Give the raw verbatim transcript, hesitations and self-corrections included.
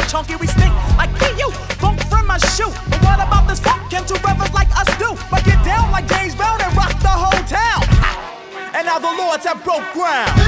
chunky, we stink like P U. Funk from my shoe. But what about this funk? Can two brothers like us do? But get down like James Brown and rock the whole town. And now the lords have broke ground.